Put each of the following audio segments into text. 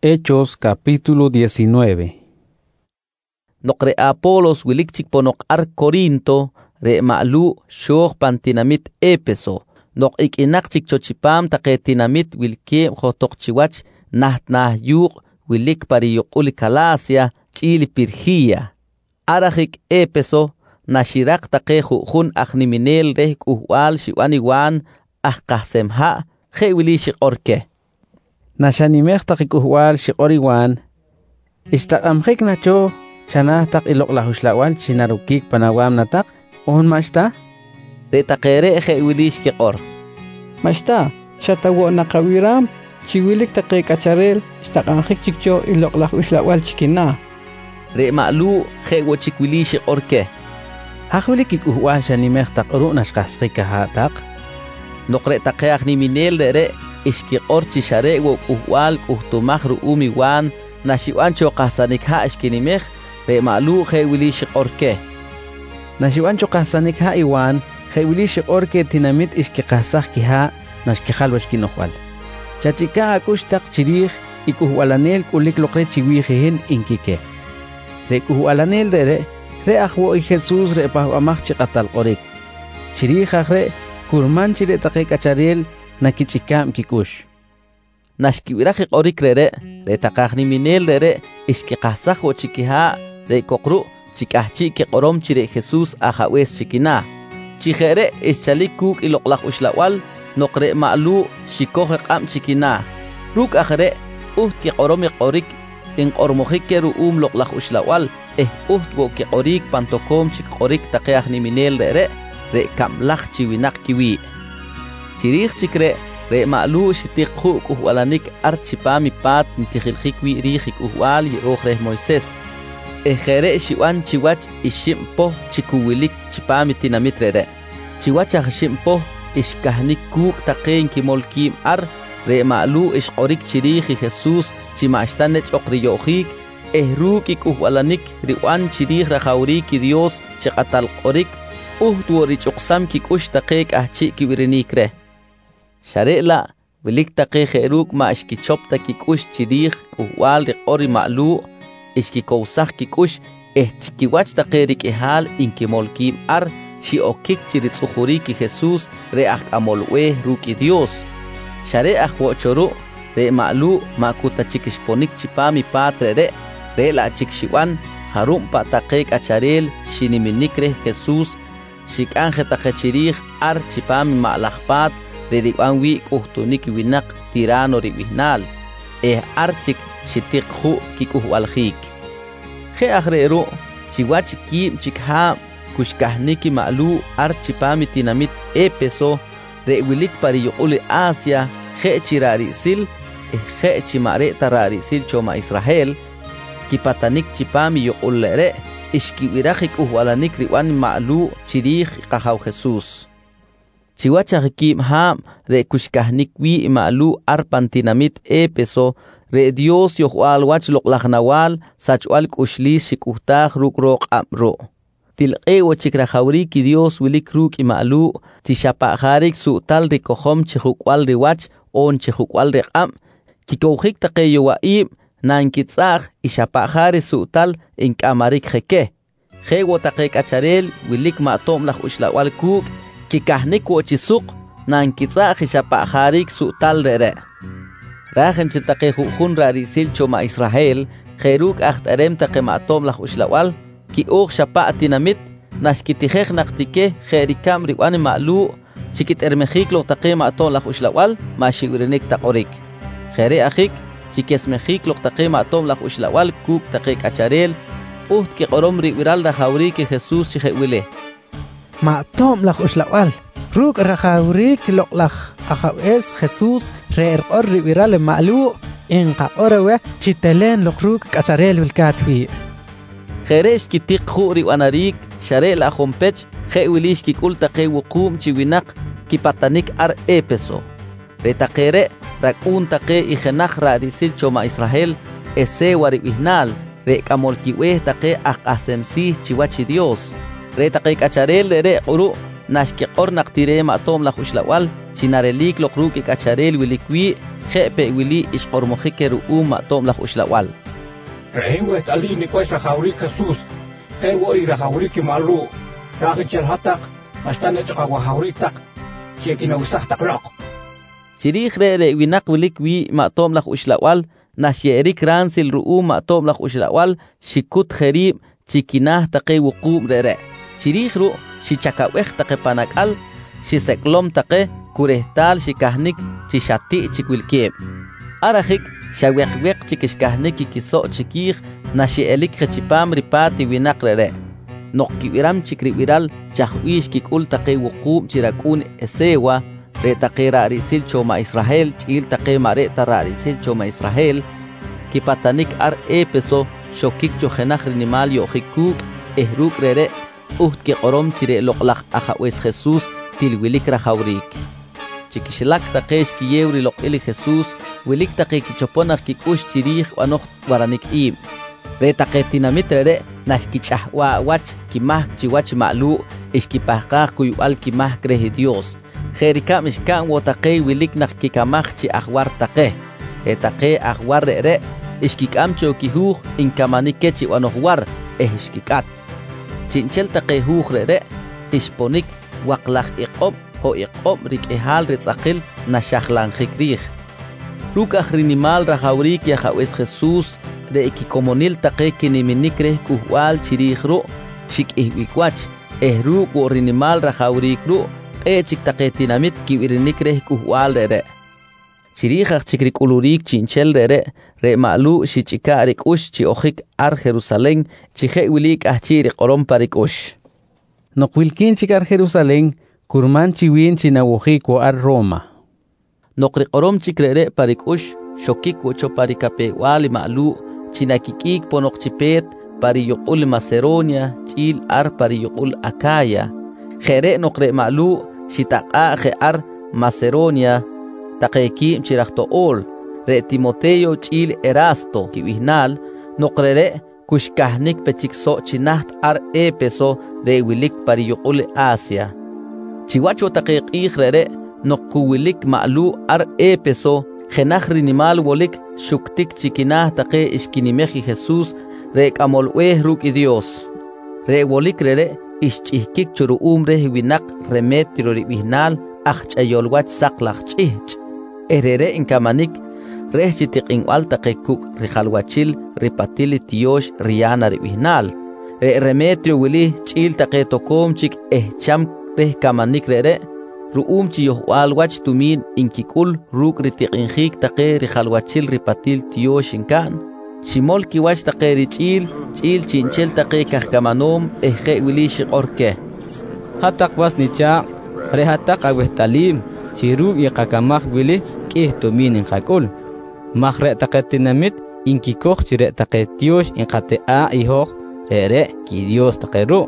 Hechos capítulo 19. Nokre Apolos wilikchik ponok ar Corinto, re ma'lu shoh pantinamit Épeso. Nok ikinakchik chochipam take tinamit wilke jotok chiwach nahtnah yuk wilik pariyukuli Galacia chili Pirgia. Arajik Épeso nashirak take jujun agniminel reh uhwal shiwaniwan ahkahsemha je wilishik orke. Nashanimech takikuhwal shikoriwan. Istakam nacho chanah tak ilok lahuslawal chinarukik panawam natak ohon mashta? Retakere je wilish kikor. Mashta, shatawo nakawiram chiwilik take kacharel istakamjik chikcho ilok lahuslawal chikina. Re ma'lu je wochik wilish orke. Hajulik ikuhwal shanimech tak uru nashkaskika hatak. Nokre takeak ni minel dere iski orchi share wo uhwal uhtumah ruumi wan nashiwan chokasanik ha iskinimech re ma'lu je wilish orke. Nashiwan chokasanik ha iwan je wilish orke tinamit iski kasah kiha nashkihalwash kinohwal. Chachika akustak chirih ikuhwalanel kulik lokre chiwijihin inkike. Re kuhwalanel dere re ahwo i Jesus re pahwamach chikatal orik. Chirih re kurman chire take kacharel nakichikam kikush. Nashkiwirajik orik re takahni minel dere iski kasah wo chikiha re kokru chikahchi ke qorom chire Jesus ahawes chikina. Chijere ischalik kuk iloklak uslawal nokre ma'lu shikoh qam chikina. Ruk akhre ke qorom orik in qormojik ke ruum loklak uslawal wo ke orik pantokom chik orik takahni minel dere re kamlak chiwinak kiwi. Chirih chikre re ma'lu shitik khuk uhwalanik archipami pat ntikhilkhik wi rihik uhwal yeroj re Moises. Ejere shiwan chiwach ishimpo chikuwilik chipami tinamitre re. Chiwach ashimpo ishkahnik kuk taqen kimolkim ar re ma'lu ishqorik chirih Jesus chimashtanech oqriyohik ehrukik uhwalanik riwan chirih rajawrik Dios chiqatal qorik tuorich uqsam kikush taqek ahchi kiwirinikre. Sharela wilik taqe jeruk ma ishkichop takikush chirih uhwal riqori ma'lu ishkikowsah kikush chikiwach taqe rikihal inkimolkim ar shiokik chiritzuhuriki Jesus re amolwe ruki Dios. Share ahwochoru re ma'lu makuta chikishponik chipami patre re la chikshiwan harum pa taqek acharel shiniminikre Jesus shikanje taqe chirih ar chipami ma'lahpat re riwan wi kuhtunik winak tirano riwihnal archik shitik khu kikuhwaljik. Je agreru chiwach kim chikha kushkahniki ma'lu ar chipami tinamit Épeso re wilik pariyuli Asia je chirarisil je chimare tararisil choma Israel kipatanik chipami yuqulere ishkiwirajik uhwalanik riwan ma'lu chirih qahaw Jesus. Chiwachajkim ham re kushkahnik wi ma'lu arpantinamit Épeso re Dios yohwal wach loqlajnawal sachwal kushlis shikuhtaj rukroq amro. Tilqewo chikrajawriki Dios wilik ruk ma'lu tishapajarik su'tal rikohom chijukwal riwach on chijukwal riqam kikowjik taqeyo wa'ib nankitsaj ishapajari su'tal inkamarik jeke. Jewo taqe kacharel wilik ma'tom laj uxlawal kuk kikahnik wochisuq nankitsaj ishapajarik su'tal rere. Rajem chitaqe jujun rarisil choma Israel jeruk ahtarem taqe ma'tom laj uxlawal ki shapa tinamit nashkitijej naqtike jerikam riwan ma'lu chikit ermejik lo taqe ma'tom laj uxlawal ma shiwirinik taqorik. Jere ajik chikesmejik lo taqe ma'tom laj uxlawal kuk taqe kacharel ki qorom riwiral rajawrik Jesus chijewile. Ma'tom laj uxlawal ruk rajawrik loqlaj ahawes Jesus re riwiral ma'lu inqa orawe chitelen loqruk kacharel wilkatwi. Jeresh kitik khuri wanarik share la jompech je wilish kikul taqe wuqum chiwinak kipatanik ar Épeso. Retaqere rakun taqe ijenaj rarisil choma Israel ese waribihnal re kamolkiwe taqe aqasemsi chiwachi Dios. Retaqe kacharel re uru nashki qornaq tire matom la khuslawal chinarelik loqruki kacharel wilikwi khepe wili ishqormojike ru'um matom la khuslawal Rehiwe talini kwesa khawrik Jesus Khewoi ra khawrik malu Ragichel hatak Mastane chaqwa khawritak Chekina usahtak roq Chirikh re winak wilikwi matom la khuslawal nashyerik ransil ru'um matom la khuslawal shikut kherib chikinah taqe wuqum re Chirikh ru shichakawekh taqe panakal shiseklom taqe kurehtal shikahnik chishati chikwilkiem arahik shawekwek chikishkahnik kiso chikih nashielik khachipam ripati winak re nokkiwiram chikriwiral chahwish kikul taqe wuqum chirakun esewa re taqe rarisil choma Israel chil taqe mare tararisil choma Israel kipatanik ar epeso shokik chohenach rinimal yohikuk ehruk re Uht ke qorom chire loqlaq ajawes Jesus tilwilik rajawrik. Chikishilak taqesh ki yewri loqili Jesus wilik taqe kichoponaq kikush chirij wanoq waranik im. Re taqe tinamit re nashkichahwa wach kimah chiwach ma'lu ishkipahqaq kuyual kimah krehi Dios. Jerikam ishkan wotaqe wilik naq kikamaj chi ahwar taqe. E taqe ahwar re ishkikam chokihuj inkamanike chi wanoq war ishkikat. Chinchel taqe huj re isponik waqlaj iqob ho iqob rik ehal ritzaqil nashahlan khikrij rukaj rinimal rajawrik yajawes Jesus re ikikomonil taqe kiniminik re kuhwal chirij ru shik ihwikwach ehruk wo rinimal rajawrik ru chik taqe tinamit kiwirinik re kuhwal re Chirijaj chikrik ulurik chinchel re ma'lu shichika rikush chi ojik ar Jerusalén chije wilik ahchiri qorom parikush. Nokwilkin chikar Jerusalén kurman chiwin chinawojik wo ar Roma. Nokri qorom chikrere parikush shokik wocho parikape wali ma'lu chinakikik ponok chipet pariyukul Macedonia chil ar pariyukul Acaya. Jere nokre ma'lu shitaqa je ar Macedonia taqeki chirajtool re Timoteo chil Erasto kiwihnal noqrere kushkahnik pechikso chinaht ar epeso re wilik pariyuqul Asia chiwacho taqeqih re noqwilik ma'lu ar epeso khenaj rinimal wolik shuktik chikinah taqe ishkinimeji Jesus re kamolwe ruk Dios re wolik re ishchihkik churu umre winak remet tiroribihnal achayolwach saqlach chihch erere inkamanik rehchitik inwal taqekuk rijalwachil ripatili tiosh riana ribihnal remetrio wili chil taqetokom chik cham kamanik re ruum chi yohwalwach tumin inkikul ruk ritiqinjik taqe rijalwachil ripatil tiosh inkan shimol kiwach taqe richil chil chinchel taqe kahkamanom je wili shiqorke hatak was nicha rehatak awehtalim chiru yaqakamaj wili kihtumin inqakul mahre taqetinamit inkikoq chire taqetiosh inqate a ihoj re ki Dios taqeru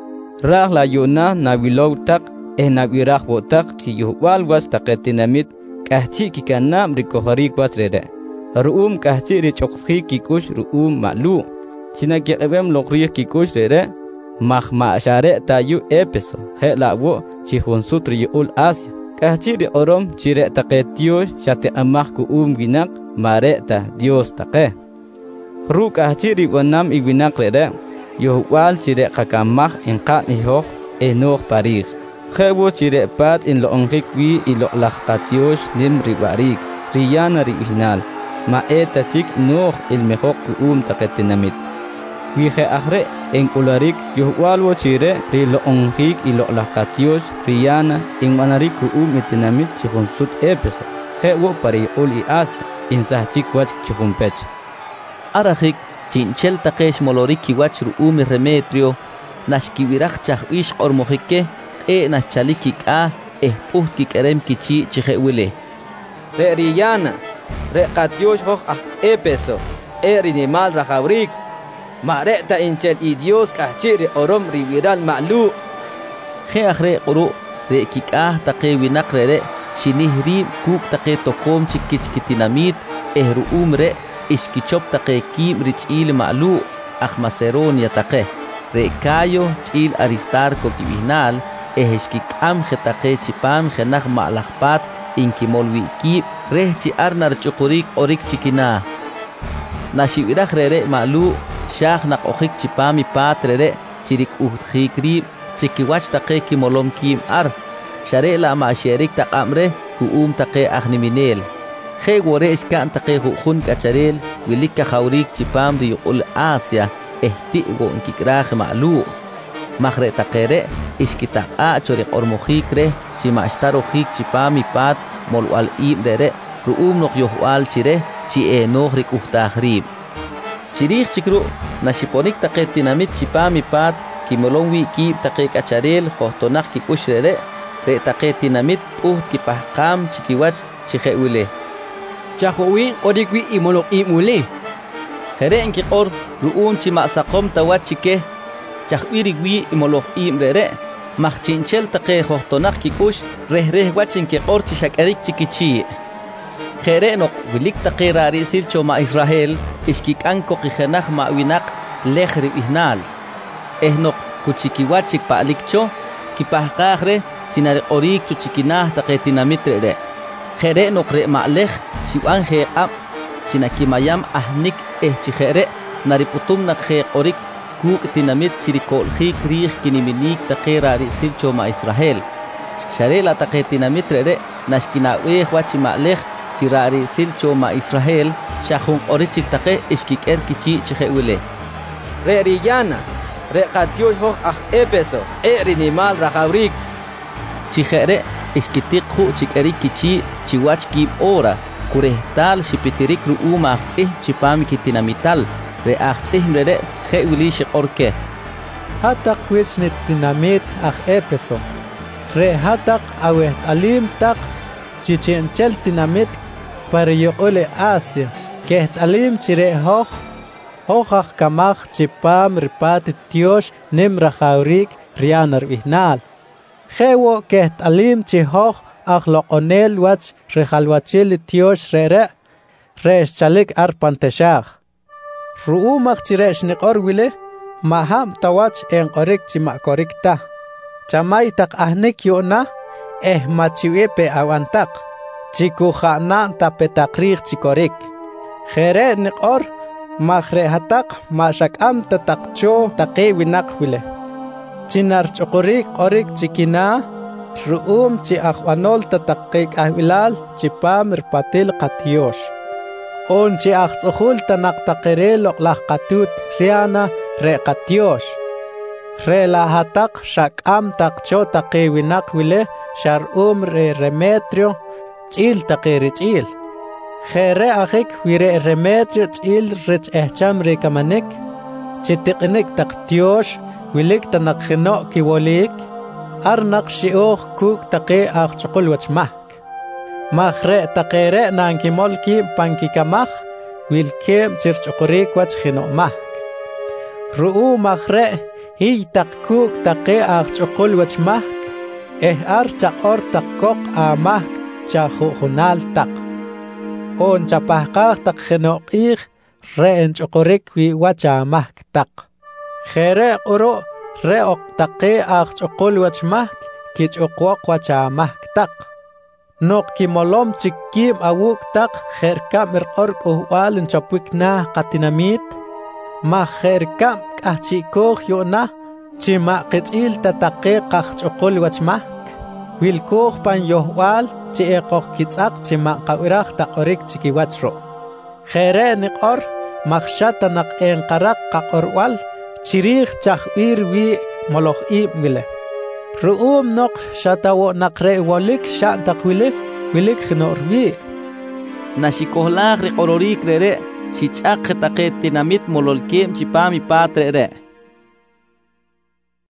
rah la yuna nawilow taq nabiraj botak chiyuwal was taqetinamit kahchi kikanam rikoharik was re ruum kahchi richoqhi kikush ruum malu chinakebem loqri kikush re mahma share tayu epeso he lawo chihunsutri ul Asia kahchi ri orom chire taqetiosh shate amah ku ginak mare ta Dios taqe ru kahchi ri wanam igwinak re yohwal chire qakamah inqa ihoj enoh parij khewo chire pat in lo ongik wi ilo laqtatiosh nim ribarik riyana ri ihnal ma eta chik noh il mejok ku taqetinamit wi khe akhre en ularik yohwal wo chire ri lo ongik ilo laqtatiosh riyana in manarik ku itinamit chihunsut epeso khewo pari ul I Asia in sahchik wach chihumpech arahik chinchel taqesh molorik kiwach ruum remetrio nashkiwiraj chahwish qormojike nashchalikik puht kikerem kichi chihewile re riyana re qatiosh hoj epeso rinimal rajawrik mareta inchel I Dios kahchi orom riviral ma'lu khe akhre quru re kikah taqe winak re shinihri kuk taqe tokom chikichkitinamit ruum re iskichop taqe kim richil ma'lu Macedonia taqe re kayo chil Aristarco kibihnal eheshkikam jetaqe chipam jenaj ma'lajpat inkimolwiki rehchi arnar chukurik orik chikina nashiwiraj rere ma'lu shaj naqojik chipami patrere chirik ujtjikri chikiwach taqe kimolom kim ar share la ma'sherik taqamre kuum taqe ajniminel je wore iskan taqe jujun kacharel wilika jawrik chipam riyul Asia ehti go inkikraj ma'lu magre taqere iskitaqa chorik ormojikre chimashtarojik chipami pat molwal ibdere ruum nok yohwal chire chi enoj rikujtajrib chirij chikru nashiponik taqe tinamit chipami pat kimolon wiki taqe kacharel johtonak kikushrere re taqe tinamit kipahqam chikiwach chijewile chajowi orikwi imolok imule jere enkiqor ruum chimasaqom tawachike chajwirigwi imolok imrere majchinchel taqe johtonak kikush reh wachin kiqor chishakarik chikichi jere nok wilik taqe rari silcho ma Israel ishkikanko qijenaj ma winaq lejri ihnal ehnok kuchikiwachik palikcho kipahqajre chinari orik chuchikinaj taqe tinamitrere jere nok re ma'lej shiwan jeqab chinakimayam ahnik chijere nariputum nak jeqorik kuk tinamit chirikolji krij kiniminik taqe rari silcho ma Israel sharela taqe tinamitrere nashkinawej wachima'lej chirari silcho ma Israel shajun orichik taqe ishkiker kichi chijewile re riyana re qatyosh hoj aj Éfeso rinimal rajawrik chijere ishkitiqju chikerik kichi chiwach kib ora kurehtal shipitirik ru'um ajtz'ij chipami kitinamital re ajtz'ij mrere jewili shiqorke hataq wichni tinamit aj Éfeso re hataq aweh alim taq chichenchel tinamit para yoqole Asia keht alim chire hojaj kamaj chipam ripat tiosh nimra jawrik rianar vihnal jewo keht alim chihoj aj loqonel wach rejalwachil tiosh re chalik ar panteshaj ru'umaj chire shniqor wile maham tawach en qorik chimakorik ta chamay taq ahnik yona machiwepe awantaq chikujana tapetaqrij chikorik jere niqor magre hataq mashakam tataqcho taqe winaq wile chinar choqorik qorik chikina ruum chi ajwanol tataqik ahbilal chipam rpatil qatyosh on chi ajtzujul tanaq taqere loqlaj qatut riana re qatyosh re la hataq shakam taqcho taqe winaq wile sharum re Remetrio ch'il taqiri ch'il jere ajik wire Remetrio ch'il rech ehcham re kamanik chitiqnik taqtyosh wilik tanaqjino kiwolik arnaq shi'oj kuk taqe ajchoqol wachmak majre taqere nankimol ki pankikamaj wilkem chirchoqorik wach jinomak ru'u majre hiy taq kuk taqe ajchoqol wachmak ar chaqor taqkoq amaj chajujunal taq on chapajqaj taq jenoq'ij re enchoqorik wi wachamaj taq jere q'uro re oq taqe ajchoqol wachmak kich'uqwoq wachamaj taq nok kimolom chikim awuk taq jerkam irqor k'ujb'al nchapwik naj qatinamit maj jerkam k'ajchikoj yona chima qitz'il tataqe qajch'uqol wachmak wilkoj pan yohb'al chi eqoj kitz'aq chima qawiraj taqorik chikiwachro jere niq'or majxata naq enqaraq qaq'orb'al chirij chajb'ir wi moloj ib' wile ru'um noq xatawo naq re wolik xa'n taq wilik jno'r wi nashikojlaj riq'ororik rere xich'aq taqe tinamit mololkem chipami pat rere